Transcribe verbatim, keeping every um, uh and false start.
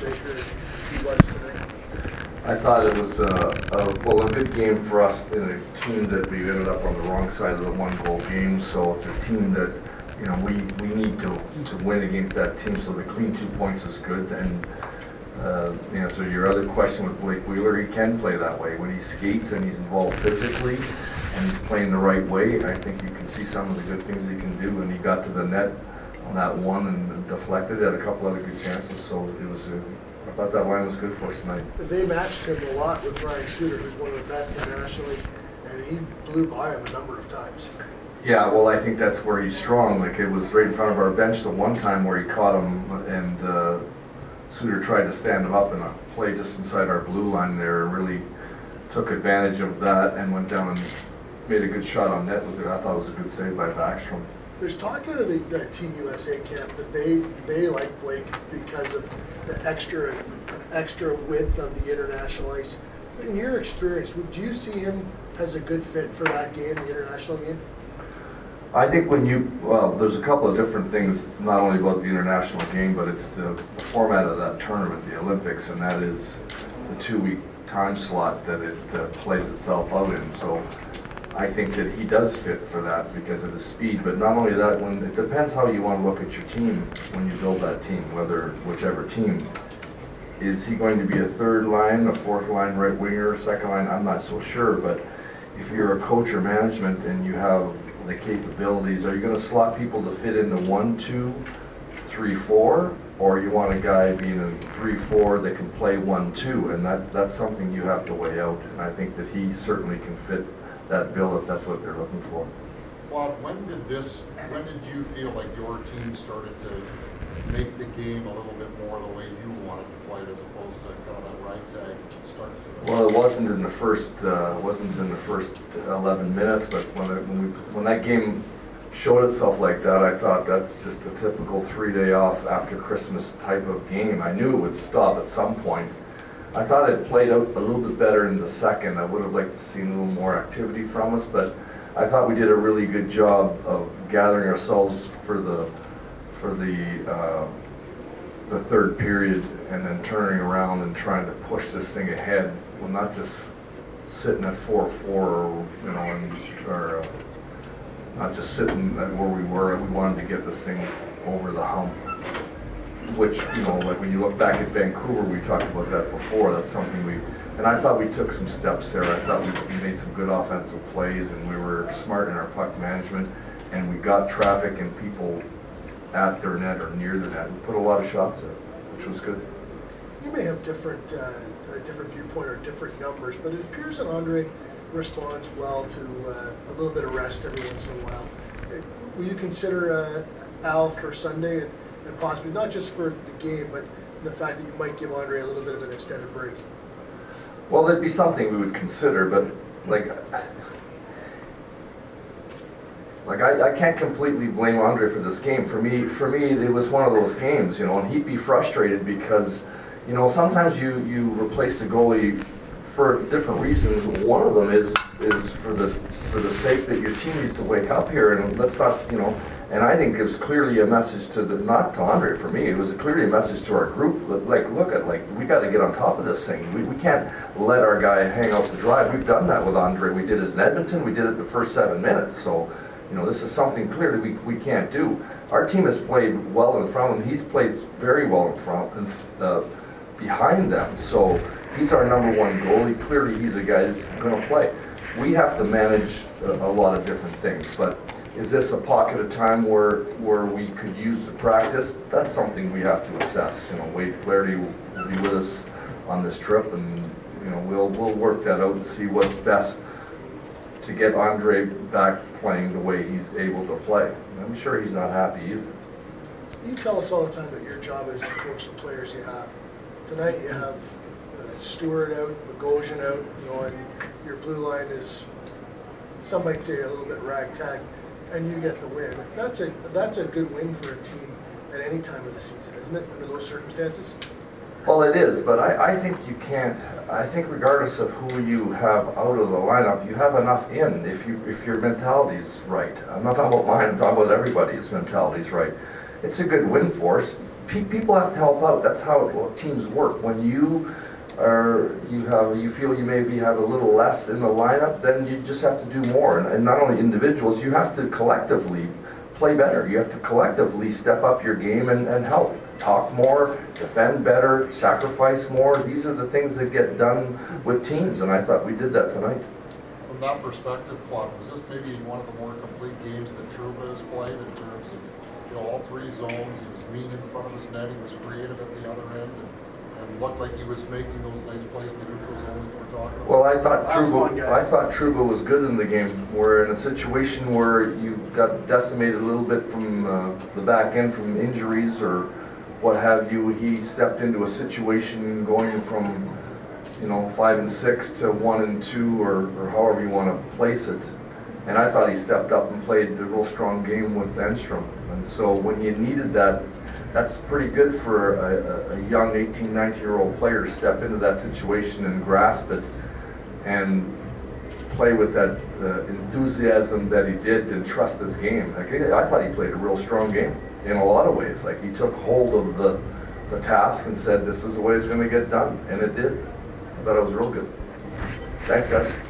playmaker he was tonight? I thought it was, uh, a, well, a good game for us in a team that we ended up on the wrong side of the one-goal game. So it's a team that, you know, we, we need to, to win against that team. So the clean two points is good. And, uh, you know, so your other question with Blake Wheeler, he can play that way. When he skates and he's involved physically and he's playing the right way, I think you can see some of the good things he can do. And he got to the net on that one and deflected, had a couple other good chances. So it was a, I thought that line was good for us tonight. They matched him a lot with Ryan Suter, who's one of the best internationally, and he blew by him a number of times. Yeah, well, I think that's where he's strong. Like, it was right in front of our bench the one time where he caught him, and uh, Suter tried to stand him up in a play just inside our blue line there, and really took advantage of that and went down and made a good shot on net. Was it? I thought it was a good save by Backstrom. There's talk out of the, the Team U S A camp that they they like Blake because of the extra extra width of the international ice. In your experience, would you see him as a good fit for that game, the international game? I think when you, well, there's a couple of different things, not only about the international game, but it's the format of that tournament, the Olympics, and that is the two-week time slot that it uh, plays itself out in. So I think that he does fit for that because of his speed. But not only that, when it depends how you want to look at your team when you build that team, whether whichever team. Is he going to be a third line, a fourth line right winger, second line? I'm not so sure. But if you're a coach or management and you have the capabilities, are you going to slot people to fit into one, two, three, four, or you want a guy being a three, four that can play one, two, and that that's something you have to weigh out. And I think that he certainly can fit that bill if that's what they're looking for. Well, when did this? When did you feel like your team started to make the game a little bit more the way you wanted to play it, as opposed to kind of that right tag start to it? Well, it wasn't in the first uh, wasn't in the first eleven minutes, but when it, when, we, when that game showed itself like that, I thought that's just a typical three-day off after Christmas type of game. I knew it would stop at some point. I thought it played out a little bit better in the second. I would have liked to see a little more activity from us, but I thought we did a really good job of gathering ourselves for the for the uh, the third period, and then turning around and trying to push this thing ahead. Well, not just sitting at four four, you know, and or, uh, not just sitting at where we were. We wanted to get this thing over the hump. Which, you know, like when you look back at Vancouver, we talked about that before. That's something we, and I thought we took some steps there. I thought we, we made some good offensive plays, and we were smart in our puck management, and we got traffic and people at their net or near the net. We put a lot of shots there, which was good. You may have different, uh, a different viewpoint or different numbers, but it appears that Andre responds well to uh, a little bit of rest every once in a while. Will you consider uh, Al for Sunday, and, and possibly not just for the game, but the fact that you might give Andre a little bit of an extended break? Well, that'd be something we would consider, but like, like I, I can't completely blame Andre for this game. For me, for me, it was one of those games, you know, and he'd be frustrated because, you know, sometimes you, you replace the goalie for different reasons. One of them is is for the for the sake that your team needs to wake up here, and let's not, you know. And I think it was clearly a message to the, not to Andre, for me, it was clearly a message to our group. Like, look at, like, we got to get on top of this thing. We, we can't let our guy hang out to dry. We've done that with Andre. We did it in Edmonton. We did it the first seven minutes. So, you know, this is something clearly we, we can't do. Our team has played well in front of him. He's played very well in front and uh, behind them. So he's our number one goalie. Clearly he's a guy that's going to play. We have to manage a, a lot of different things, but is this a pocket of time where where we could use the practice? That's something we have to assess. You know, Wade Flaherty will be with us on this trip, and you know we'll we'll work that out and see what's best to get Andre back playing the way he's able to play. I'm sure he's not happy either. You tell us all the time that your job is to coach the players you have. Tonight you have uh, Stewart out, Bogosian out, you know, and your blue line is, some might say, a little bit ragtag, and you get the win. That's a that's a good win for a team at any time of the season, isn't it, under those circumstances? Well, it is, but I, I think you can't, I think regardless of who you have out of the lineup, you have enough in if you if your mentality's right. I'm not talking about mine, I'm talking about everybody's mentality's right. It's a good win for us. pe- people have to help out. That's how it, well, teams work. When you are, you have, you feel you maybe have a little less in the lineup, then you just have to do more. And, and not only individuals, you have to collectively play better. You have to collectively step up your game and, and help. Talk more, defend better, sacrifice more. These are the things that get done with teams, and I thought we did that tonight. From that perspective, Claude, was this maybe one of the more complete games that Trouba has played in terms of, you know, all three zones? He was mean in front of his net, he was creative at the other end, and, and looked like he was making those nice plays in the neutral zone that we're talking about. Well, I thought Last one, Trouba, guys. I thought Trouba was good in the game. We're in a situation where you got decimated a little bit from uh, the back end from injuries or what have you. He stepped into a situation going from, you know, five and six to one and two, or, or however you want to place it. And I thought he stepped up and played a real strong game with Enstrom. And so when you needed that, that's pretty good for a, a, a young eighteen, nineteen year old player to step into that situation and grasp it and play with that uh, enthusiasm that he did and trust his game. Like, I thought he played a real strong game in a lot of ways. Like, he took hold of the, the task and said, this is the way it's going to get done. And it did. I thought it was real good. Thanks, guys.